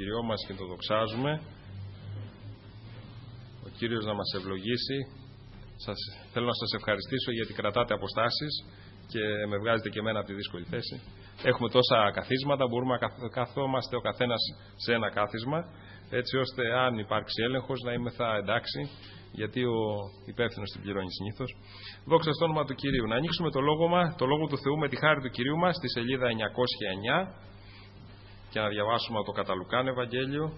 Κυριό μας και τον δοξάζουμε. Ο Κύριος να μας ευλογήσει. Θέλω να σας ευχαριστήσω γιατί κρατάτε αποστάσεις και με βγάζετε και εμένα από τη δύσκολη θέση. Έχουμε τόσα καθίσματα, μπορούμε να καθόμαστε ο καθένας σε ένα κάθισμα, έτσι ώστε αν υπάρξει έλεγχος να είμαι θα εντάξει, γιατί ο υπεύθυνος την πληρώνει συνήθως. Δόξα στο όνομα του Κυρίου. Να ανοίξουμε το Λόγο του Θεού με τη χάρη του Κυρίου μας στη σελίδα 909 και να διαβάσουμε το κατά Λουκάν Ευαγγέλιο,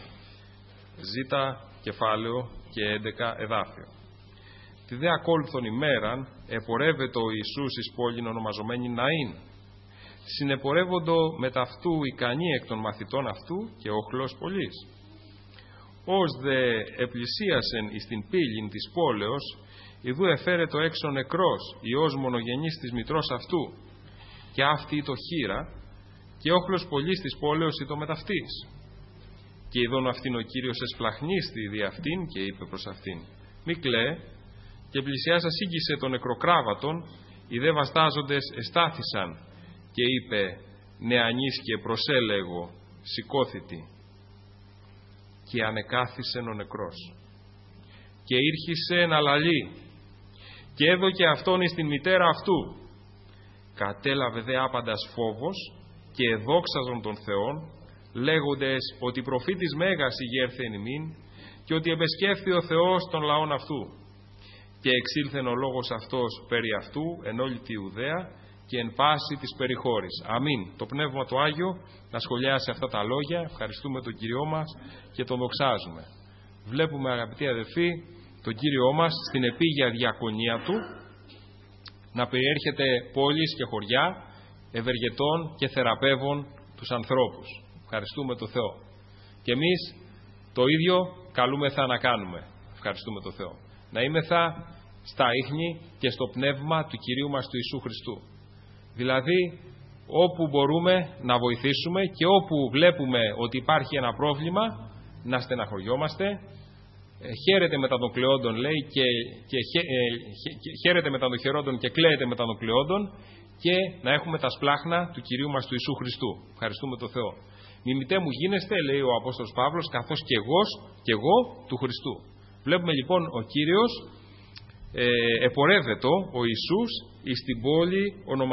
ζήτα κεφάλαιο και 11 εδάφιο. Τη δε ακόλουθον ημέραν επορεύεται ο Ιησούς εις πόλην ονομαζομένη Ναΐν. Συνεπορεύοντο μετ' αυτού ικανοί εκ των μαθητών αυτού και όχλος πολλής. Ως δε επλησίασεν εις την πύλην της πόλεως, ιδού εφέρετο έξω νεκρός, Υιός μονογενής της μητρός αυτού, και αυτή το χείρα, και όχλος πολλής της πόλεως ήτο μετ' αυτής. Και ειδών αυτήν ο Κύριος εσπλαχνίστη δι' αυτήν και είπε προς αυτήν, μη κλαίε, και πλησιάσα σύγγισε τον νεκροκράβατον, οι δε βαστάζοντες εστάθησαν, και είπε, νεανής και προσέλεγω, σηκώθητη. Και ανεκάθισεν ο νεκρός. Και ήρχισε να λαλεί, και έδωκε αυτόν εις την μητέρα αυτού. Κατέλαβε δε άπαντας φόβος, και εδόξαζον των Θεών, λέγοντες ότι προφήτης Μέγας ηγέρθε εν ημίν, και ότι εμπεσκέφθη ο Θεός των λαών αυτού. Και εξήλθεν ο λόγος αυτός περί αυτού εν όλη τη Ιουδαία και εν πάση της περιχώρης. Αμήν. Το Πνεύμα το Άγιο να σχολιάσει αυτά τα λόγια. Ευχαριστούμε τον Κύριό μας και τον δοξάζουμε. Βλέπουμε, αγαπητοί αδελφοί, τον Κύριό μας στην επίγεια διακονία του να περιέρχεται πόλεις και χωριά, ευεργετών και θεραπεύων τους ανθρώπους. Ευχαριστούμε τον Θεό. Και εμείς το ίδιο καλούμεθα να κάνουμε. Ευχαριστούμε τον Θεό. Να είμεθα στα ίχνη και στο πνεύμα του Κυρίου μας του Ιησού Χριστού. Δηλαδή, όπου μπορούμε να βοηθήσουμε και όπου βλέπουμε ότι υπάρχει ένα πρόβλημα, να στεναχωριόμαστε. Χαίρετε μετά των κλαιόντων, λέει, χαίρετε μετά των χαιρόντων και κλαίετε μετά των κλαιόντων, και να έχουμε τα σπλάχνα του Κυρίου μας του Ιησού Χριστού. Ευχαριστούμε τον Θεό. Μιμητέ μου γίνεστε, λέει ο Απόστολος Παύλος, καθώς και εγώ του Χριστού. Βλέπουμε λοιπόν ο Κύριος επορεύεται ο Ιησούς εις την πόλη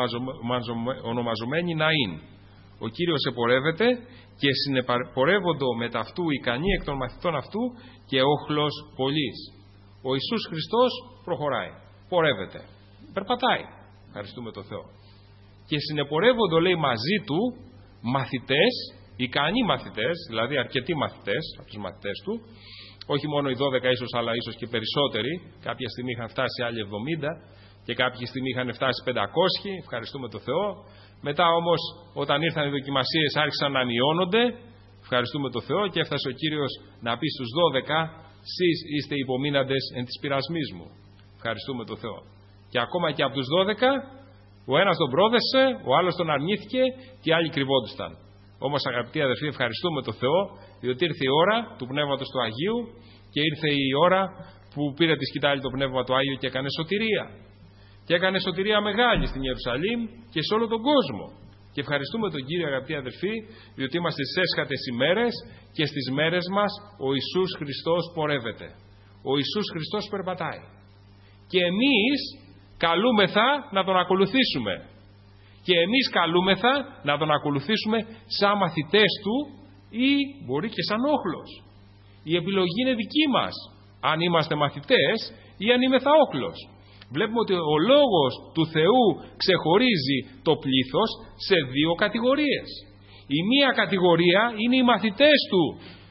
ονομαζομένη Ναΐν. Ο Κύριος επορεύεται και συνεπορεύοντο με ταυτού ικανοί εκ των μαθητών αυτού και όχλος πολλής. Ο Ιησούς Χριστός προχωράει, πορεύεται, περπατάει. Ευχαριστούμε τον Θεό. Και συνεπορεύοντο, λέει, μαζί του μαθητές, ικανοί μαθητές, δηλαδή αρκετοί μαθητές από τους μαθητές του, όχι μόνο οι 12 ίσως, αλλά ίσως και περισσότεροι. Κάποια στιγμή είχαν φτάσει άλλοι 70 και κάποια στιγμή είχαν φτάσει 500. Ευχαριστούμε τον Θεό. Μετά όμως, όταν ήρθαν οι δοκιμασίες, άρχισαν να μειώνονται. Ευχαριστούμε τον Θεό και έφτασε ο Κύριος να πει στους 12, «Σεις είστε υπομείναντες εν της πειρασμής μου». Ευχαριστούμε τον Θεό. Και ακόμα και από τους 12, ο ένας τον πρόδεσε, ο άλλος τον αρνήθηκε και οι άλλοι κρυβόντουσαν. Όμως, αγαπητοί αδερφοί, ευχαριστούμε τον Θεό, διότι ήρθε η ώρα του Πνεύματος του Αγίου και ήρθε η ώρα που πήρε τη σκητάλη το Πνεύμα του Άγιο και έκανε σωτηρία. Και έκανε σωτηρία μεγάλη στην Ιερουσαλήμ και σε όλο τον κόσμο. Και ευχαριστούμε τον Κύριο, αγαπητοί αδερφοί, διότι είμαστε στις έσχατες ημέρες και στις μέρες μας ο Ιησούς Χριστός πορεύεται. Ο Ιησούς Χριστός περπατάει. Και εμείς καλούμεθα να τον ακολουθήσουμε. Και εμείς καλούμεθα να τον ακολουθήσουμε σαν μαθητές του ή μπορεί και σαν όχλος. Η επιλογή είναι δική μας, αν είμαστε μαθητές ή αν είμεθα όχλος. Βλέπουμε ότι ο λόγος του Θεού ξεχωρίζει το πλήθος σε δύο κατηγορίες. Η μία κατηγορία είναι οι μαθητές του.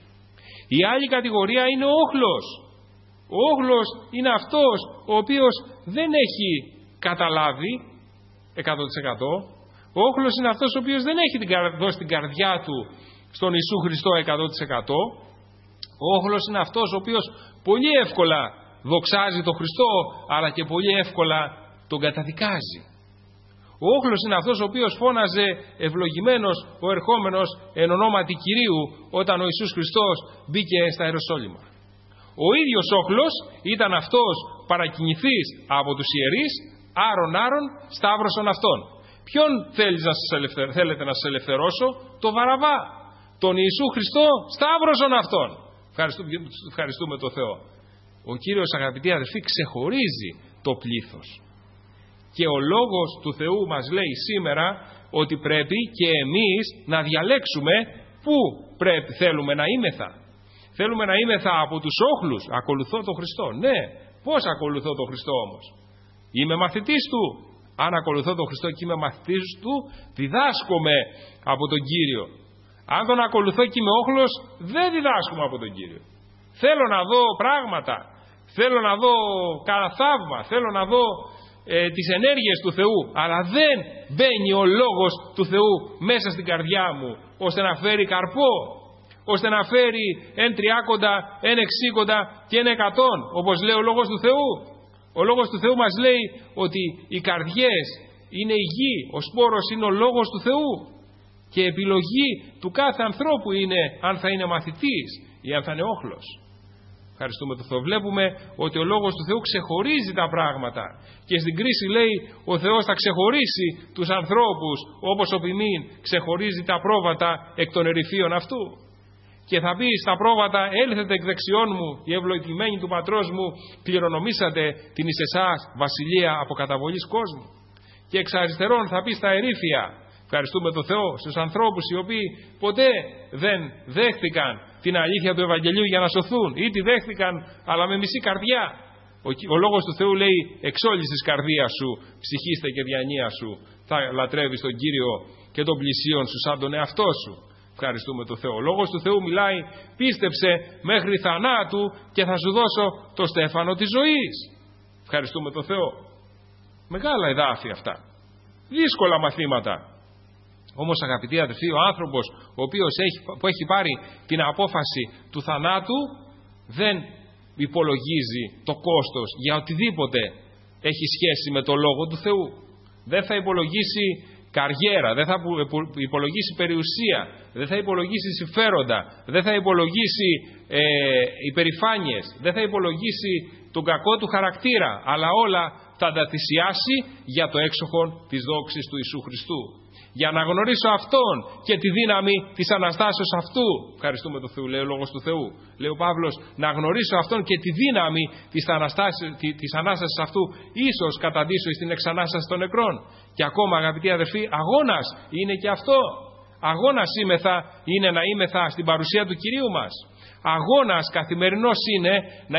Η άλλη κατηγορία είναι ο όχλος. Ο όχλος είναι αυτός ο οποίος δεν έχει καταλάβει 100%. Ο όχλος είναι αυτός ο οποίος δεν έχει δώσει την καρδιά του στον Ιησού Χριστό 100%. Ο όχλος είναι αυτός ο οποίος πολύ εύκολα δοξάζει τον Χριστό, αλλά και πολύ εύκολα τον καταδικάζει. Ο όχλος είναι αυτός ο οποίος φώναζε ευλογημένος ο ερχόμενος εν ονόματι Κυρίου όταν ο Ιησούς Χριστός μπήκε στα Ιεροσόλυμα. Ο ίδιος όχλος ήταν αυτός παρακινηθής από τους ιερείς, άρον σταύρωσον αυτόν. Ποιον θέλετε να σας ελευθερώσω? Το Βαραβά. τον Ιησού Χριστό σταύρωσον Αυτόν. Ευχαριστούμε τον Θεό. Ο Κύριος, αγαπητοί αδελφοί, ξεχωρίζει το πλήθος. Και ο Λόγος του Θεού μας λέει σήμερα ότι πρέπει και εμείς να διαλέξουμε πού θέλουμε να είμεθα. Θέλουμε να είμεθα από τους όχλους. Ακολουθώ τον Χριστό. Ναι, πώς ακολουθώ τον Χριστό όμως? Είμαι μαθητής Του. Αν ακολουθώ τον Χριστό και είμαι μαθητής Του, διδάσκομαι από τον Κύριο. Αν τον ακολουθώ και είμαι όχλος, δεν διδάσκομαι από τον Κύριο. Θέλω να δω πράγματα. Θέλω να δω κανένα θαύμα. Θέλω να δω τις ενέργειες του Θεού. Αλλά δεν μπαίνει ο Λόγος του Θεού μέσα στην καρδιά μου, ώστε να φέρει καρπό, ώστε να φέρει 1 30, 1 60 και 1 100, όπως λέει ο Λόγος του Θεού. Ο Λόγος του Θεού μας λέει ότι οι καρδιές είναι η γη, ο σπόρος είναι ο Λόγος του Θεού. Και επιλογή του κάθε ανθρώπου είναι αν θα είναι μαθητής ή αν θα είναι όχλος. Ευχαριστούμε τον Θεό. Βλέπουμε ότι ο Λόγος του Θεού ξεχωρίζει τα πράγματα. Και στην κρίση λέει ο Θεός θα ξεχωρίσει τους ανθρώπους όπως ο ποιμήν ξεχωρίζει τα πρόβατα εκ των ερυφίων αυτού. Και θα πει στα πρόβατα, έλθετε εκ δεξιών μου, οι ευλογημένοι του πατρός μου, κληρονομήσατε την εις εσάς βασιλεία από καταβολής κόσμου. Και εξ αριστερών θα πει στα ερήφια, ευχαριστούμε τον Θεό, στους ανθρώπους οι οποίοι ποτέ δεν δέχτηκαν την αλήθεια του Ευαγγελίου για να σωθούν, ή τη δέχτηκαν αλλά με μισή καρδιά. Ο Λόγος του Θεού λέει, εξ όλης της καρδίας σου, ψυχήστε και διανία σου, θα λατρεύεις τον Κύριο και τον πλησίον σου σαν τον εαυτό σου. Ευχαριστούμε τον Θεό. Ο Λόγος του Θεού μιλάει, πίστεψε μέχρι θανάτου και θα σου δώσω το στέφανο της ζωής. Ευχαριστούμε τον Θεό. Μεγάλα εδάφια αυτά. Δύσκολα μαθήματα. Όμως, αγαπητοί αδελφοί, ο άνθρωπος ο οποίος που έχει πάρει την απόφαση του θανάτου δεν υπολογίζει το κόστος για οτιδήποτε έχει σχέση με το Λόγο του Θεού. Δεν θα υπολογίσει καριέρα, δεν θα υπολογίσει περιουσία, δεν θα υπολογίσει συμφέροντα, δεν θα υπολογίσει υπερηφάνειες, δεν θα υπολογίσει τον κακό του χαρακτήρα, αλλά όλα θα τα θυσιάσει για το έξοχον της δόξης του Ιησού Χριστού. Για να γνωρίσω Αυτόν και τη δύναμη της Αναστάσεως Αυτού. Ευχαριστούμε τον Θεό, λέει ο Λόγος του Θεού. Λέει ο Παύλος, να γνωρίσω Αυτόν και τη δύναμη της Ανάστασης Αυτού, ίσως καταντήσω στην εξανάσταση των νεκρών. Και ακόμα, αγαπητοί αδερφοί, αγώνας είναι και αυτό. Αγώνας είναι να είμεθα στην παρουσία του Κυρίου μας. Αγώνας καθημερινός είναι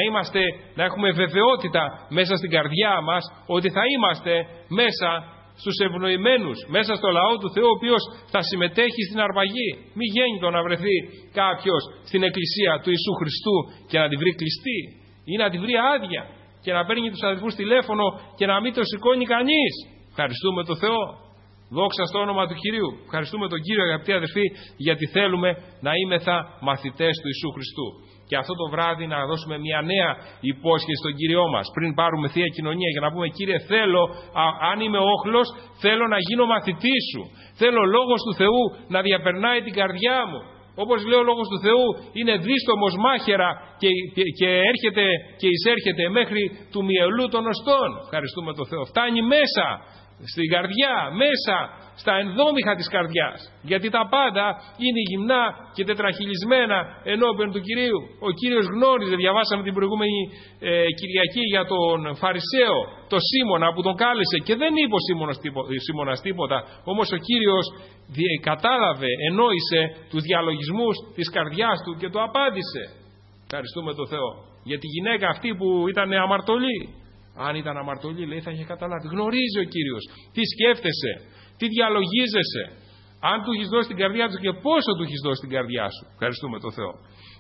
να έχουμε βεβαιότητα μέσα στην καρδιά μας ότι θα είμαστε μέσα στους ευνοημένους, μέσα στο λαό του Θεού, ο οποίος θα συμμετέχει στην αρπαγή. Μη γέννητο να βρεθεί κάποιος στην εκκλησία του Ιησού Χριστού και να τη βρει κλειστή ή να τη βρει άδεια και να παίρνει τους αδελφούς τηλέφωνο και να μην το σηκώνει κανείς. Ευχαριστούμε τον Θεό. Δόξα στο όνομα του Κυρίου. Ευχαριστούμε τον Κύριο, αγαπητοί αδελφοί, γιατί θέλουμε να είμεθα μαθητές του Ιησού Χριστού. Και αυτό το βράδυ να δώσουμε μια νέα υπόσχεση στον Κύριό μας. Πριν πάρουμε Θεία Κοινωνία για να πούμε, Κύριε, θέλω, αν είμαι όχλος, θέλω να γίνω μαθητής σου. Θέλω ο Λόγος του Θεού να διαπερνάει την καρδιά μου. Όπως λέει ο Λόγος του Θεού, είναι δίστομος μάχαιρα και έρχεται και εισέρχεται μέχρι του μυελού των οστών. Ευχαριστούμε τον Θεό. Φτάνει μέσα στην καρδιά, μέσα στα ενδόμηχα της καρδιάς. Γιατί τα πάντα είναι γυμνά και τετραχυλισμένα ενώπιον του Κυρίου. Ο Κύριος γνώριζε, διαβάσαμε την προηγούμενη Κυριακή για τον Φαρισαίο, τον Σίμωνα που τον κάλεσε και δεν είπε ο Σίμωνας τίποτα. Όμως ο Κύριος κατάλαβε, ενόησε τους διαλογισμούς της καρδιάς του και το απάντησε. Ευχαριστούμε τον Θεό. Για τη γυναίκα αυτή που ήταν αμαρτωλή. Αν ήταν αμαρτωλή, λέει, θα είχε καταλάβει. Γνωρίζει ο Κύριος τι σκέφτεσαι, τι διαλογίζεσαι, αν του έχεις δώσει την καρδιά του και πόσο του έχεις δώσει την καρδιά σου. Ευχαριστούμε τον Θεό.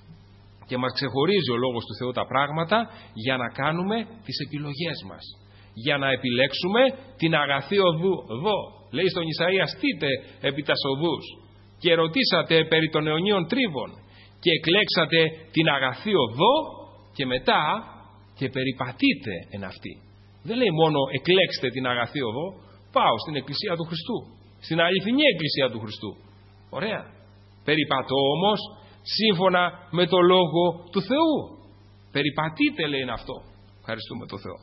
Και μας ξεχωρίζει ο Λόγος του Θεού τα πράγματα για να κάνουμε τις επιλογές μας. Για να επιλέξουμε την αγαθή οδό. Λέει στον Ισαΐα, στείτε επί τας οδούς και ρωτήσατε περί των αιωνίων τρίβων και εκλέξατε την αγαθή οδό και μετά και περιπατείτε εν αυτή. Δεν λέει μόνο εκλέξτε την αγαθή οδό, πάω στην εκκλησία του Χριστού, στην αληθινή εκκλησία του Χριστού. Ωραία. Περιπατώ όμως σύμφωνα με το Λόγο του Θεού. Περιπατείτε, λέει, είναι αυτό. Ευχαριστούμε τον Θεό.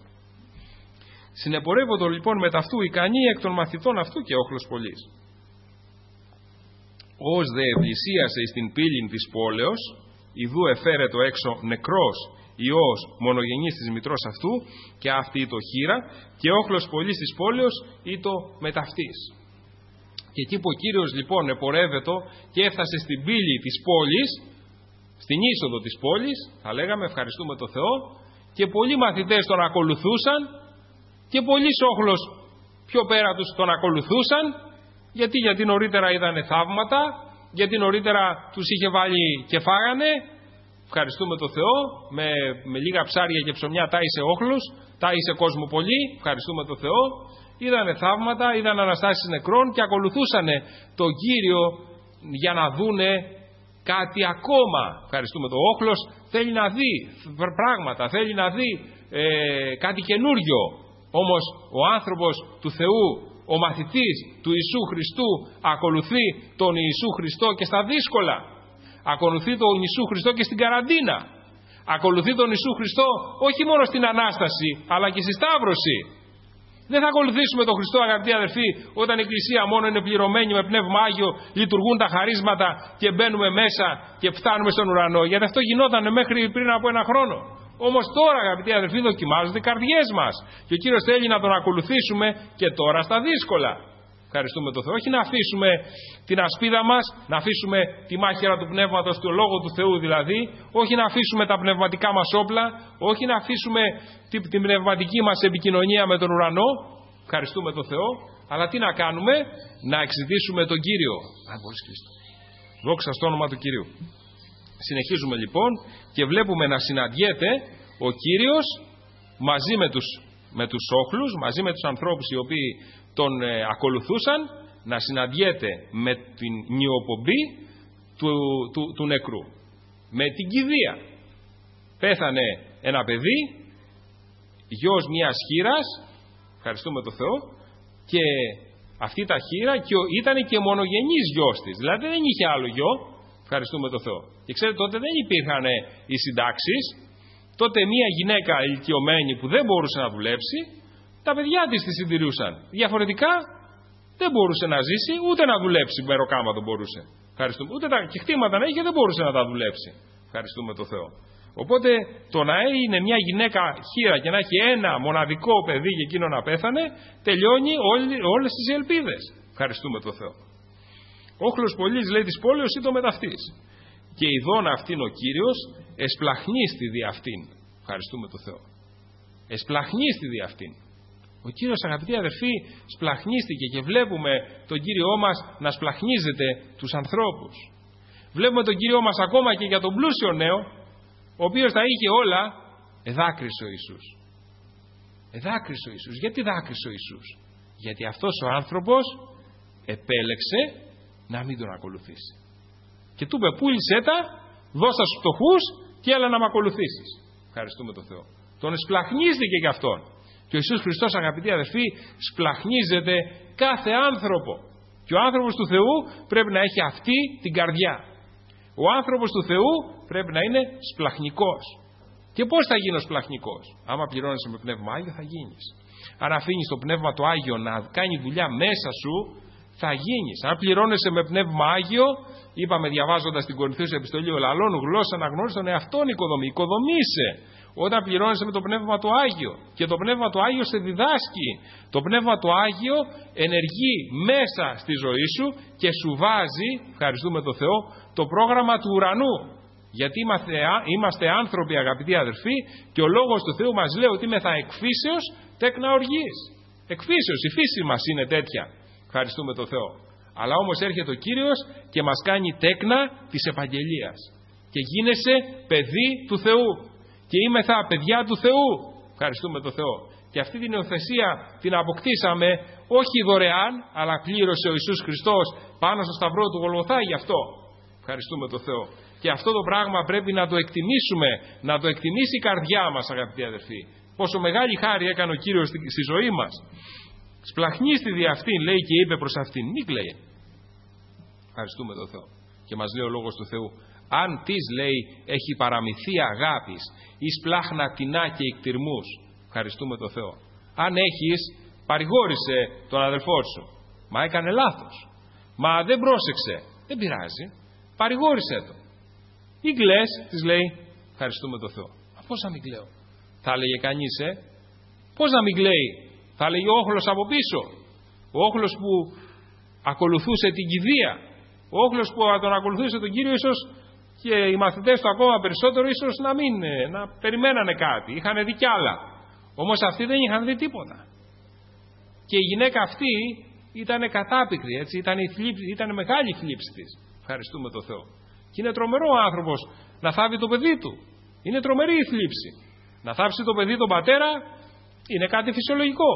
Συνεπορεύονται λοιπόν με ταυτού ικανοί εκ των μαθητών αυτού και όχλος πολλής. Ως δε πλησίασε εις την πύλην της πόλεως, ιδού εφέρε το έξω νεκρός Υιός μονογενής της μητρός αυτού, και αυτή το χείρα, και όχλος πολλής της πόλεως ή το μεταυτής. Και εκεί που ο Κύριος λοιπόν επορεύεται και έφτασε στην πύλη της πόλης, στην είσοδο της πόλης, θα λέγαμε, ευχαριστούμε το Θεό, και πολλοί μαθητές τον ακολουθούσαν και πολλοί όχλος πιο πέρα τους τον ακολουθούσαν. Γιατί νωρίτερα είδανε θαύματα, γιατί νωρίτερα τους είχε βάλει και φάγανε. Ευχαριστούμε το Θεό, με λίγα ψάρια και ψωμιά τάισε όχλους, τάισε κόσμο πολύ, ευχαριστούμε το Θεό. Είδανε θαύματα, είδαν αναστάσεις νεκρών και ακολουθούσανε τον Κύριο για να δούνε κάτι ακόμα. Ευχαριστούμε το όχλος, θέλει να δει πράγματα, θέλει να δει κάτι καινούριο. Όμως ο άνθρωπος του Θεού, ο μαθητής του Ιησού Χριστού, ακολουθεί τον Ιησού Χριστό και στα δύσκολα. Ακολουθεί τον Ιησού Χριστό και στην καραντίνα. Ακολουθεί τον Ιησού Χριστό όχι μόνο στην Ανάσταση, αλλά και στη Σταύρωση. Δεν θα ακολουθήσουμε τον Χριστό, αγαπητοί αδερφοί, όταν η Εκκλησία μόνο είναι πληρωμένη με Πνεύμα Άγιο, λειτουργούν τα χαρίσματα και μπαίνουμε μέσα και φτάνουμε στον ουρανό. Γιατί αυτό γινόταν μέχρι πριν από ένα χρόνο. Όμως τώρα, αγαπητοί αδερφοί, δοκιμάζονται οι καρδιές μας. Και ο Κύριος θέλει να τον ακολουθήσουμε και τώρα στα δύσκολα. Ευχαριστούμε τον Θεό. Όχι να αφήσουμε την ασπίδα μας, να αφήσουμε τη μάχαιρα του Πνεύματος, το Λόγο του Θεού δηλαδή, όχι να αφήσουμε τα πνευματικά μας όπλα, όχι να αφήσουμε την πνευματική μας επικοινωνία με τον ουρανό. Ευχαριστούμε τον Θεό. Αλλά τι να κάνουμε? Να εξητήσουμε τον Κύριο. Δόξα στο όνομα του Κυρίου. Συνεχίζουμε λοιπόν και βλέπουμε να συναντιέται ο Κύριος μαζί με τους όχλους, μαζί με τους ανθρώπους οι οποίοι τον ακολουθούσαν, να συναντιέται με την νιοπομπή του νεκρού, με την κηδεία. Πέθανε ένα παιδί, γιος μιας χήρας, ευχαριστούμε τον Θεό, και αυτή τα χήρα ήταν και μονογενής γιος της, δηλαδή δεν είχε άλλο γιο, ευχαριστούμε τον Θεό. Και ξέρετε, τότε δεν υπήρχαν οι συντάξεις, τότε μια γυναίκα ηλικιωμένη που δεν μπορούσε να δουλέψει, τα παιδιά της τη συντηρούσαν. Διαφορετικά δεν μπορούσε να ζήσει, ούτε να δουλέψει με ροκάματο μπορούσε. Ευχαριστούμε. Ούτε τα κεχτήματα να είχε, δεν μπορούσε να τα δουλέψει. Ευχαριστούμε τον Θεό. Οπότε το να είναι μια γυναίκα χήρα και να έχει ένα μοναδικό παιδί και εκείνο να πέθανε, τελειώνει όλες τις ελπίδες. Ευχαριστούμε τον Θεό. Όχλος πολλής, λέει, της πόλεως ή το μεταυτής. Και ειδών αυτήν ο Κύριος εσπλαχνίστη δι' αυτήν. Ευχαριστούμε τον Θεό. Εσπλαχνίστη δι' αυτήν. Ο Κύριος, αγαπητοί αδερφοί, σπλαχνίστηκε και βλέπουμε τον Κύριό μας να σπλαχνίζεται τους ανθρώπους. Βλέπουμε τον Κύριό μας ακόμα και για τον πλούσιο νέο, ο οποίος τα είχε όλα, εδάκρυσε ο Ιησούς. Εδάκρυσε ο Ιησούς. Γιατί δάκρυσε ο Ιησούς? Γιατί αυτός ο άνθρωπος επέλεξε να μην τον ακολουθήσει. Και του είπε, πούλησέ τα, δώσ' τα στους φτωχούς και έλα να με ακολουθήσεις. Ευχαριστούμε τον Θεό. Τον εσπλαχνίστηκε γι' αυτόν. Και ο Ιησούς Χριστός, αγαπητοί αδερφοί, σπλαχνίζεται κάθε άνθρωπο. Και ο άνθρωπος του Θεού πρέπει να έχει αυτή την καρδιά. Ο άνθρωπος του Θεού πρέπει να είναι σπλαχνικός. Και πώς θα γίνω σπλαχνικός? Άμα πληρώνεσαι με Πνεύμα Άγιο θα γίνεις. Αν αφήνεις το Πνεύμα το Άγιο να κάνει δουλειά μέσα σου, θα γίνεις. Αν πληρώνεσαι με Πνεύμα Άγιο, είπαμε διαβάζοντας την Κορινθίους επιστολή, ο λαλών γλώσσα να γνώρισε τον εαυτόν οικοδομή. Οικοδομήσε. Όταν πληρώνεσαι με το Πνεύμα το Άγιο, και το Πνεύμα το Άγιο σε διδάσκει. Το Πνεύμα το Άγιο ενεργεί μέσα στη ζωή σου και σου βάζει, ευχαριστούμε τον Θεό, το πρόγραμμα του ουρανού. Γιατί είμαστε άνθρωποι, αγαπητοί αδερφοί, και ο Λόγος του Θεού μας λέει ότι είμεθα εκφύσεως τέκνα οργής. Εκφύσεως, η φύση μας είναι τέτοια. Ευχαριστούμε τον Θεό. Αλλά όμως έρχεται ο Κύριος και μας κάνει τέκνα της επαγγελίας. Και γίνεσαι παιδί του Θεού. Και είμεθα παιδιά του Θεού. Ευχαριστούμε τον Θεό. Και αυτή την υιοθεσία την αποκτήσαμε όχι δωρεάν, αλλά πλήρωσε ο Ιησούς Χριστός πάνω στο σταυρό του Γολγοθά γι' αυτό. Ευχαριστούμε τον Θεό. Και αυτό το πράγμα πρέπει να το εκτιμήσουμε, να το εκτιμήσει η καρδιά μας, αγαπητοί αδερφοί. Πόσο μεγάλη χάρη έκανε ο Κύριος στη ζωή μας. Σπλαχνίστη δι' αυτήν, λέει, και είπε προς αυτήν, μη κλαίει. Ευχαριστούμε τον Θεό. Και μας λέει ο Λόγος του Θεού, αν της, λέει, έχει παραμυθεί αγάπης εις πλάχνα τεινά και εκτιρμούς. Ευχαριστούμε τον Θεό. Αν έχεις, παρηγόρησε τον αδελφό σου. Μα έκανε λάθος. Μα δεν πρόσεξε. Δεν πειράζει. Παρηγόρησέ το. Ή κλαις, της λέει, ευχαριστούμε τον Θεό. Πώς να μην κλαίω? Θα έλεγε κανείς, πώς να μην κλαίει? Θα έλεγε ο όχλος από πίσω. Ο όχλος που ακολουθούσε την κηδεία. Ο όχλος που τον ακολουθούσε τον Κύριο, ίσως και οι μαθητές του ακόμα περισσότερο, ίσως να περιμένανε κάτι. Είχαν δει κι άλλα. Όμως αυτοί δεν είχαν δει τίποτα. Και η γυναίκα αυτή ήταν κατάπικρη, έτσι, ήταν μεγάλη η θλίψη της. Ευχαριστούμε τον Θεό. Και είναι τρομερό ο άνθρωπος να θάβει το παιδί του. Είναι τρομερή η θλίψη. Να θάψει το παιδί τον πατέρα είναι κάτι φυσιολογικό.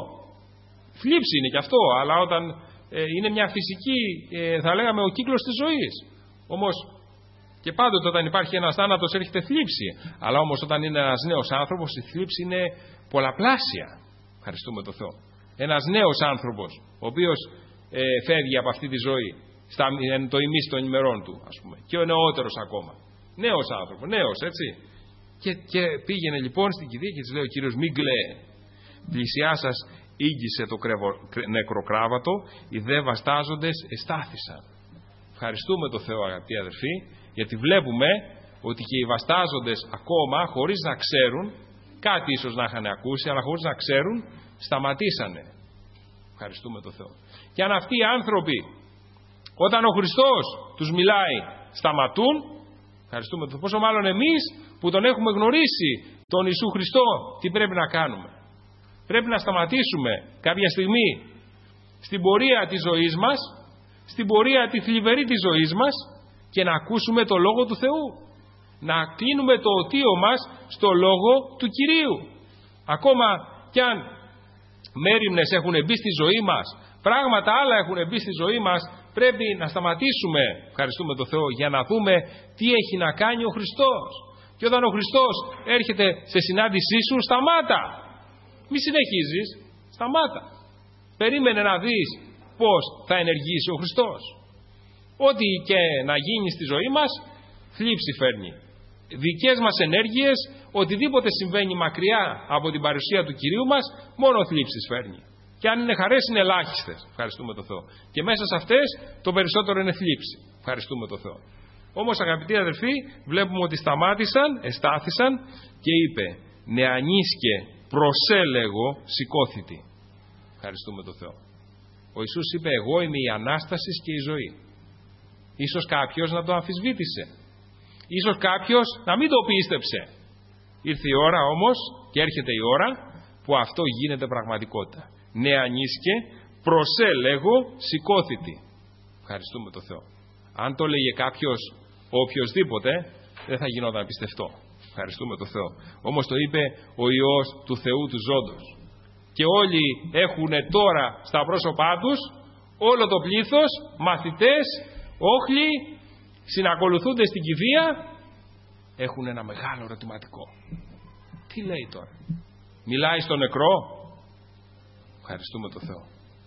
Θλίψη είναι κι αυτό, αλλά όταν είναι μια φυσική, θα λέγαμε, ο κύκλος της ζωής. Όμως και πάντοτε όταν υπάρχει ένας θάνατος έρχεται θλίψη. Αλλά όμως όταν είναι ένας νέος άνθρωπος η θλίψη είναι πολλαπλάσια. Ευχαριστούμε τον Θεό. Ένας νέος άνθρωπος, ο οποίος φεύγει από αυτή τη ζωή, το ημίση των ημερών του, ας πούμε, και ο νεότερος ακόμα. Νέος άνθρωπος, νέος, έτσι. Και πήγαινε λοιπόν στην κηδεία και της λέει ο Κύριος, μην κλαίει. Πλησιά σας ήγγισε το νεκροκράβατο, οι δε βαστάζοντες εστάθησαν. Ευχαριστούμε τον Θεό, αγαπητοί αδερφοί, γιατί βλέπουμε ότι και οι βαστάζοντες ακόμα, χωρίς να ξέρουν, κάτι ίσως να είχαν ακούσει, αλλά χωρίς να ξέρουν, σταματήσανε. Ευχαριστούμε τον Θεό. Και αν αυτοί οι άνθρωποι, όταν ο Χριστός τους μιλάει, σταματούν, ευχαριστούμε τον Θεό. Πόσο μάλλον εμείς που τον έχουμε γνωρίσει, τον Ιησού Χριστό, τι πρέπει να κάνουμε? Πρέπει να σταματήσουμε κάποια στιγμή στην πορεία της ζωής μας, στην πορεία τη θλιβερή της ζωής μας, και να ακούσουμε το Λόγο του Θεού. Να κλείνουμε το οτίο μας στο Λόγο του Κυρίου. Ακόμα κι αν μέριμνες έχουν μπει στη ζωή μας, πράγματα άλλα έχουν μπει στη ζωή μας, πρέπει να σταματήσουμε, ευχαριστούμε τον Θεό, για να δούμε τι έχει να κάνει ο Χριστός. Και όταν ο Χριστός έρχεται σε συνάντησή σου, σταμάτα. Μη συνεχίζεις, σταμάτα. Περίμενε να δεις πώς θα ενεργήσει ο Χριστός. Ό,τι και να γίνει στη ζωή μας, θλίψη φέρνει. Δικές μας ενέργειες, οτιδήποτε συμβαίνει μακριά από την παρουσία του Κυρίου μας, μόνο θλίψεις φέρνει. Και αν είναι χαρές, είναι ελάχιστες. Ευχαριστούμε τον Θεό. Και μέσα σε αυτές το περισσότερο είναι θλίψη. Ευχαριστούμε τον Θεό. Όμως, αγαπητοί αδελφοί, βλέπουμε ότι σταμάτησαν, εστάθησαν και είπε, νεανίσκε προσέλεγω σηκώθητη. Ευχαριστούμε τον Θεό. Ο Ιησούς είπε, εγώ είμαι η Ανάσταση και η ζωή. Ίσως κάποιος να το αμφισβήτησε. Ίσως κάποιος να μην το πίστεψε. Ήρθε η ώρα όμως, και έρχεται η ώρα, που αυτό γίνεται πραγματικότητα. Νεανίσκε προσέλεγω σηκώθητη. Ευχαριστούμε τον Θεό. Αν το λέγε κάποιος οποιοσδήποτε, δεν θα γινόταν πιστευτό. Ευχαριστούμε τον Θεό. Όμως το είπε ο Υιός του Θεού του ζώντος. Και όλοι έχουν τώρα στα πρόσωπά τους, όλο το πλήθος, μαθητές, όχλοι, συνακολουθούνται στην κηδεία, έχουν ένα μεγάλο ερωτηματικό. Τι λέει τώρα? Μιλάει στο νεκρό? Ευχαριστούμε τον Θεό.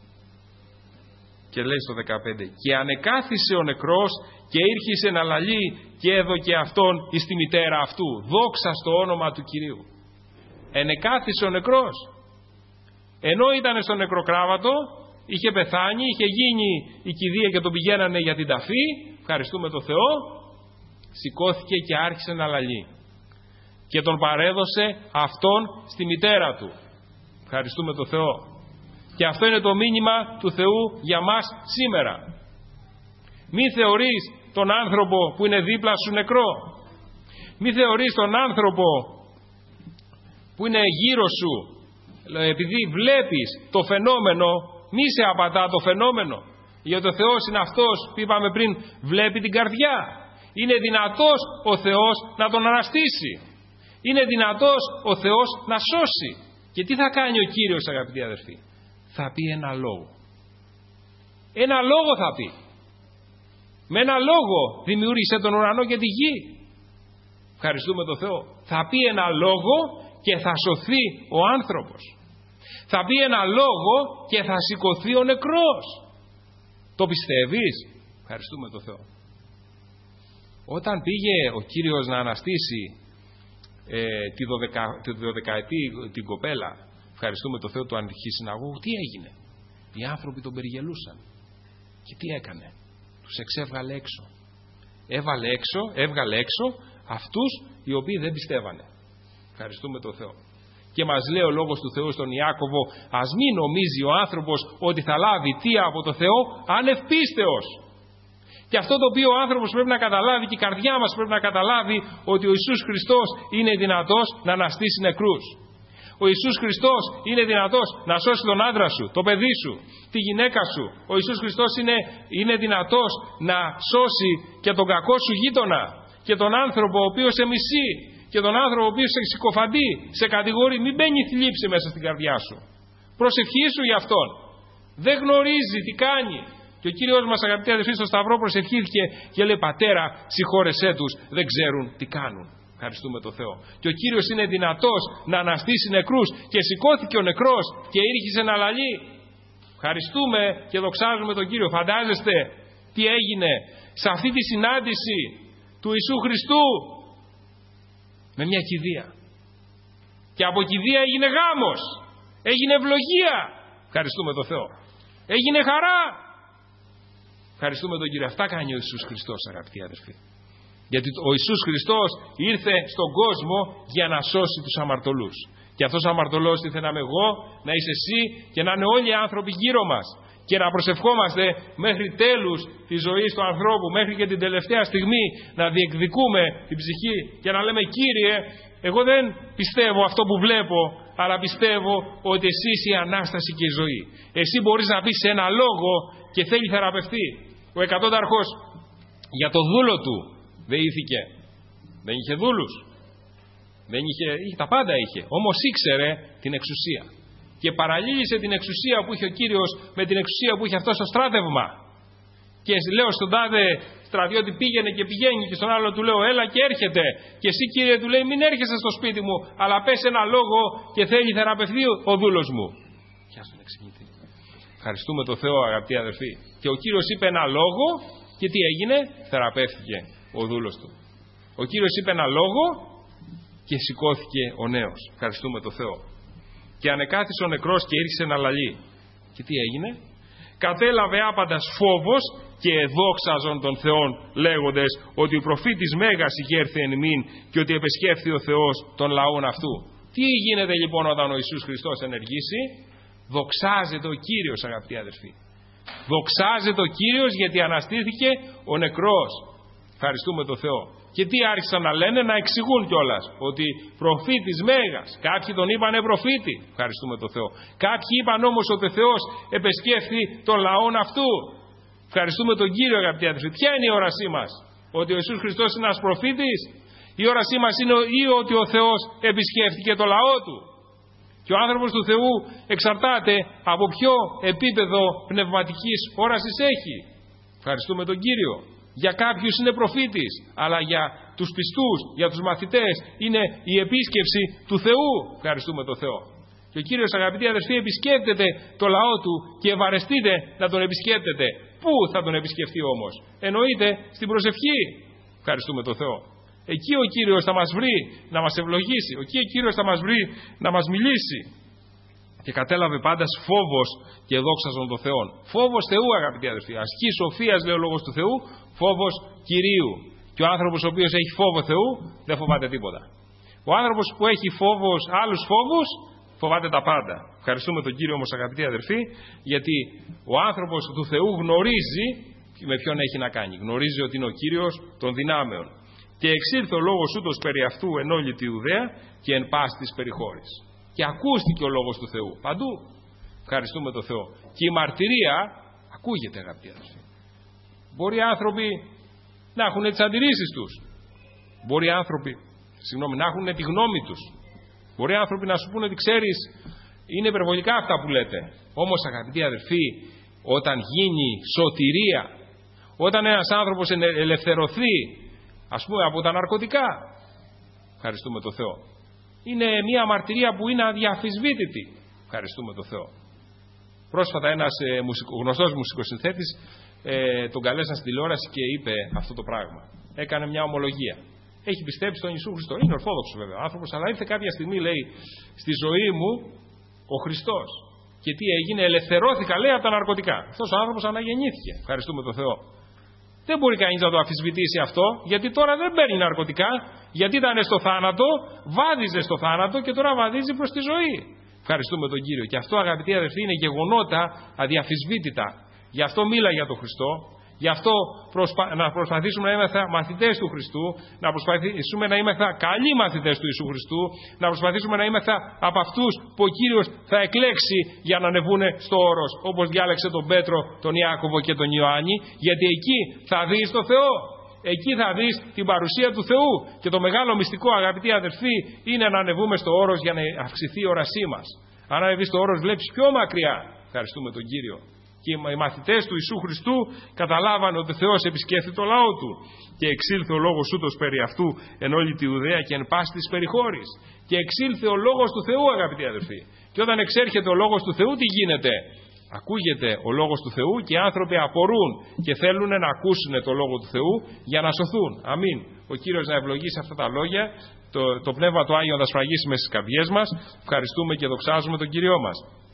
Και λέει στο 15, και ανεκάθισε ο νεκρός και ήρχισε να λαλεί και έδωκε αυτόν εις τη μητέρα αυτού. Δόξα στο όνομα του Κυρίου. Ενεκάθισε ο νεκρός. Ενώ ήταν στο νεκροκράβατο, είχε πεθάνει, είχε γίνει η κηδεία και τον πηγαίνανε για την ταφή. Ευχαριστούμε τον Θεό. Σηκώθηκε και άρχισε να λαλεί. Και τον παρέδωσε αυτόν στη μητέρα του. Ευχαριστούμε τον Θεό. Και αυτό είναι το μήνυμα του Θεού για μας σήμερα. Μη θεωρείς τον άνθρωπο που είναι δίπλα σου νεκρό. Μη θεωρείς τον άνθρωπο που είναι γύρω σου, επειδή βλέπεις το φαινόμενο, μη σε απατά το φαινόμενο. Γιατί ο Θεός είναι αυτός που είπαμε πριν, βλέπει την καρδιά. Είναι δυνατός ο Θεός να τον αναστήσει. Είναι δυνατός ο Θεός να σώσει. Και τι θα κάνει ο Κύριος, αγαπητοί αδερφοί? Θα πει ένα λόγο. Ένα λόγο θα πει. Με ένα λόγο δημιούργησε τον ουρανό και τη γη. Ευχαριστούμε τον Θεό. Θα πει ένα λόγο και θα σωθεί ο άνθρωπος. Θα πει ένα λόγο και θα σηκωθεί ο νεκρός. Το πιστεύεις? Ευχαριστούμε τον Θεό. Όταν πήγε ο Κύριος να αναστήσει τη 12ετή την κοπέλα, ευχαριστούμε τον Θεό, του αρχισυναγώγου, τι έγινε? Οι άνθρωποι τον περιγελούσαν. Και τι έκανε? Τους εξέβγαλε έξω. Έβγαλε έξω αυτούς οι οποίοι δεν πιστεύανε. Ευχαριστούμε τον Θεό. Και μας λέει ο Λόγος του Θεού στον Ιάκωβο, ας μην νομίζει ο άνθρωπος ότι θα λάβει τι από το Θεό άνευ πίστεως. Και αυτό το οποίο ο άνθρωπος πρέπει να καταλάβει και η καρδιά μας πρέπει να καταλάβει, ότι ο Ιησούς Χριστός είναι δυνατός να αναστήσει νεκρούς. Ο Ιησούς Χριστός είναι δυνατός να σώσει τον άντρα σου, το παιδί σου, τη γυναίκα σου. Ο Ιησούς Χριστός είναι δυνατός να σώσει και τον κακό σου γείτονα και τον άνθρωπο ο οποίος σε μισεί και τον άνθρωπο ο οποίος σε συκοφαντεί, σε κατηγορεί. Μην μπαίνει θλίψη μέσα στην καρδιά σου. Προσευχήσου για αυτόν. Δεν γνωρίζει τι κάνει. Και ο Κύριος μας, αγαπητοί αδελφοί, στο Σταυρό προσευχήθηκε και λέει, Πατέρα, συγχώρεσέ τους, δεν ξέρουν τι κάνουν. Ευχαριστούμε τον Θεό. Και ο Κύριος είναι δυνατός να αναστήσει νεκρούς και σηκώθηκε ο νεκρός και ήρχισε να λαλεί. Ευχαριστούμε και δοξάζουμε τον Κύριο. Φαντάζεστε τι έγινε σε αυτή τη συνάντηση του Ιησού Χριστού με μια κηδεία. Και από κηδεία έγινε γάμος. Έγινε ευλογία. Ευχαριστούμε τον Θεό. Έγινε χαρά. Ευχαριστούμε τον Κύριο. Αυτά κάνει ο Ιησούς Χριστός, αγαπητοί αδελφοί. Γιατί ο Ιησούς Χριστός ήρθε στον κόσμο για να σώσει τους αμαρτωλούς. Και αυτός ο αμαρτωλός ήρθε να είμαι εγώ, να είσαι εσύ και να είναι όλοι οι άνθρωποι γύρω μας. Και να προσευχόμαστε μέχρι τέλους της ζωής του ανθρώπου, μέχρι και την τελευταία στιγμή να διεκδικούμε την ψυχή και να λέμε, Κύριε, εγώ δεν πιστεύω αυτό που βλέπω, αλλά πιστεύω ότι εσύ είσαι η Ανάσταση και η ζωή. Εσύ μπορείς να πεις ένα λόγο και θέλει θεραπευτεί. Ο εκατόνταρχος για το δούλο του δεήθηκε. Δεν είχε δούλους. Τα πάντα είχε. Όμως ήξερε την εξουσία. Και παραλύγησε την εξουσία που είχε ο Κύριος με την εξουσία που είχε αυτό στο στράτευμα. Και λέω στον τάδε στρατιώτη, πήγαινε και πηγαίνει, και στον άλλο του λέω, έλα και έρχεται. Και εσύ, Κύριε, του λέει, μην έρχεσαι στο σπίτι μου, αλλά πες ένα λόγο και θέλει θεραπευθεί ο δούλος μου. Ευχαριστούμε τον Θεό, αγαπητοί αδελφοί. Και ο Κύριος είπε ένα λόγο και τι έγινε? Θεραπεύτηκε ο δούλος του. Ο Κύριος είπε ένα λόγο και σηκώθηκε ο νέος. Ευχαριστούμε τον Θεό. Και ανεκάθισε ο νεκρός και ήρθε να λαλεί. Και τι έγινε? Κατέλαβε άπαντας φόβος και εδόξαζον των Θεών, λέγοντες ότι ο προφήτης Μέγας ηγέρθη εν ημίν και ότι επεσκέφθη ο Θεός των λαών αυτού. Τι γίνεται λοιπόν όταν ο Ιησούς Χριστός ενεργήσει? Δοξάζεται ο Κύριος, αγαπητοί αδελφοί. Δοξάζεται ο Κύριος γιατί αναστήθηκε ο νεκρός. Ευχαριστούμε τον Θεό. Και τι άρχισαν να λένε? Να εξηγούν κιόλας ότι προφήτης Μέγας. Κάποιοι τον είπανε προφήτη. Ευχαριστούμε τον Θεό. Κάποιοι είπαν όμως ότι ο Θεός επεσκέφθη των λαών αυτού. Ευχαριστούμε τον Κύριο, αγαπητοί αδελφοί. Ποια είναι η όρασή μας? Ότι ο Ιησούς Χριστός είναι ένας προφήτης? Η όρασή μας είναι ή ότι ο Θεός επισκέφθηκε το λαό του? Και ο άνθρωπος του Θεού εξαρτάται από ποιο επίπεδο πνευματικής όρασης έχει. Ευχαριστούμε τον Κύριο. Για κάποιους είναι προφήτης, αλλά για τους πιστούς, για τους μαθητές είναι η επίσκεψη του Θεού. Ευχαριστούμε τον Θεό. Και ο Κύριος, αγαπητοί αδελφοί, επισκέπτεται το λαό του και ευαρεστείτε να τον επισκέπτεται. Πού θα τον επισκεφτεί όμως? Εννοείται στην προσευχή. Ευχαριστούμε τον Θεό. Εκεί ο Κύριος θα μας βρει να μας ευλογήσει. Εκεί ο Κύριος θα μας βρει να μας μιλήσει. Και κατέλαβε πάντας φόβος και δόξαζον των Θεών. Φόβος Θεού, αγαπητοί αδελφοί. Ασκή σοφίας, λέει ο Λόγος του Θεού, φόβος Κυρίου. Και ο άνθρωπος ο οποίος έχει φόβο Θεού δεν φοβάται τίποτα. Ο άνθρωπος που έχει άλλους φόβους φοβάται τα πάντα. Ευχαριστούμε τον Κύριο όμως, αγαπητοί αδελφοί, γιατί ο άνθρωπος του Θεού γνωρίζει με ποιον έχει να κάνει. Γνωρίζει ότι είναι ο Κύριος των δυνάμεων. Και εξήλθε ο λόγος ούτως περί αυτού εν όλη τη Ιουδαία και εν πάση της περιχώρης. Και ακούστηκε ο λόγος του Θεού παντού. Ευχαριστούμε τον Θεό. Και η μαρτυρία ακούγεται, αγαπητοί αδελφοί. Μπορεί άνθρωποι να έχουν τις αντιρρήσεις τους. Μπορεί άνθρωποι να έχουν τη γνώμη τους. Μπορεί άνθρωποι να σου πούνε ότι ξέρεις, είναι υπερβολικά αυτά που λέτε. Όμως, αγαπητοί αδελφοί, όταν γίνει σωτηρία, όταν ένας άνθρωπος ελευθερωθεί, ας πούμε, από τα ναρκωτικά, ευχαριστούμε τον Θεό. Είναι μια μαρτυρία που είναι αδιαφυσβήτητη. Ευχαριστούμε τον Θεό. Πρόσφατα ένας γνωστός μουσικοσυνθέτης τον καλέσαν στη τηλεόραση και είπε αυτό το πράγμα. Έκανε μια ομολογία. Έχει πιστέψει στον Ιησού Χριστό. Είναι ορθόδοξος βέβαια άνθρωπος, αλλά ήρθε κάποια στιγμή, λέει, στη ζωή μου ο Χριστός. Και τι έγινε? Ελευθερώθηκα, λέει, από τα ναρκωτικά. Αυτός ο άνθρωπος αναγεννήθηκε. Ευχαριστούμε τον Θεό. Δεν μπορεί κανείς να το αμφισβητήσει αυτό, γιατί τώρα δεν παίρνει ναρκωτικά, γιατί ήταν στο θάνατο, βάδιζε στο θάνατο και τώρα βαδίζει προς τη ζωή. Ευχαριστούμε τον Κύριο. Και αυτό, αγαπητοί αδελφοί, είναι γεγονότα αδιαφυσβήτητα. Γι' αυτό μίλα για τον Χριστό. Γι' αυτό να προσπαθήσουμε να είμαστε μαθητές του Χριστού, να προσπαθήσουμε να είμαστε καλοί μαθητές του Ιησού Χριστού, να προσπαθήσουμε να είμαστε από αυτούς που ο Κύριος θα εκλέξει για να ανεβούν στο όρος, όπως διάλεξε τον Πέτρο, τον Ιάκωβο και τον Ιωάννη, γιατί εκεί θα δεις το Θεό. Εκεί θα δεις την παρουσία του Θεού. Και το μεγάλο μυστικό, αγαπητοί αδελφοί, είναι να ανεβούμε στο όρος για να αυξηθεί η όρασή μας. Αν ανεβείς στο όρος, βλέπεις πιο μακριά. Ευχαριστούμε τον Κύριο. Και οι μαθητές του Ιησού Χριστού καταλάβανε ότι ο Θεός επισκέφθη το λαό του. Και εξήλθε ο λόγος ούτως περί αυτού εν όλη τη Ιουδαία και εν πάση της περιχώρης. Και εξήλθε ο λόγος του Θεού, αγαπητοί αδελφοί. Και όταν εξέρχεται ο λόγος του Θεού, τι γίνεται? Ακούγεται ο λόγος του Θεού και οι άνθρωποι απορούν και θέλουν να ακούσουν το λόγο του Θεού για να σωθούν. Αμήν. Ο Κύριος να ευλογήσει αυτά τα λόγια. Το Πνεύμα του Άγιο να τα σφραγίσει μέσα στις καρδιές μας. Ευχαριστούμε και δοξάζουμε τον Κύριό μας.